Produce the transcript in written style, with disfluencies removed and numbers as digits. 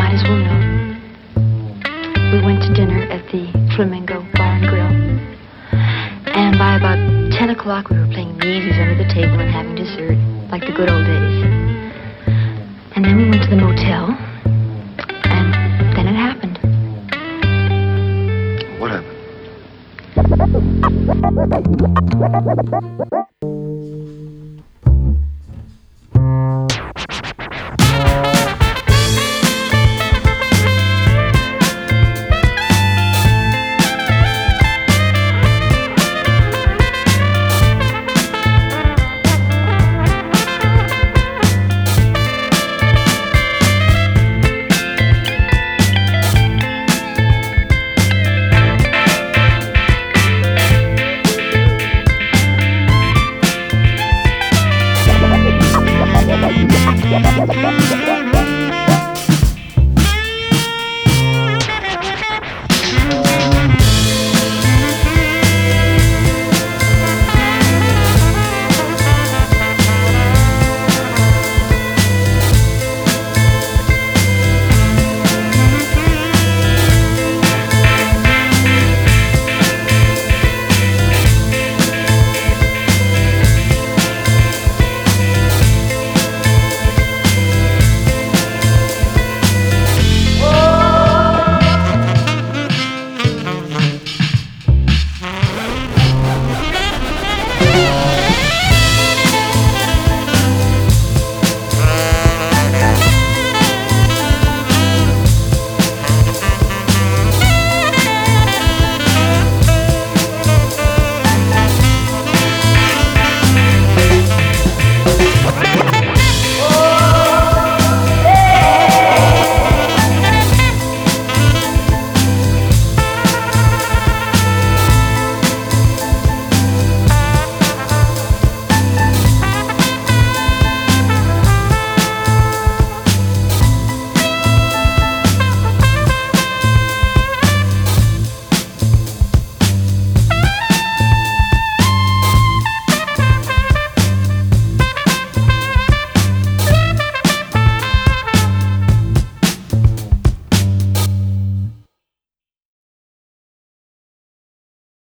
might as well know. We went to dinner at the Flamingo Bar and Grill. And by about 10 o'clock, we were playing Yeezys under the table and having dessert, like the good old days. And then we went to the motel, and then it happened. What happened?